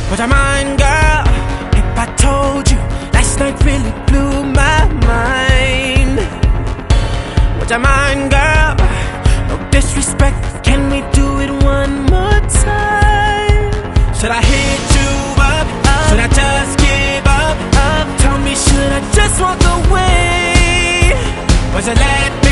Would I mind, girl, if I told you last night really blew my mind? Would I mind, girl? No disrespect, can we do it one more time? Should I hit you up? Should I just give up? Tell me, should I just walk away? Was it let me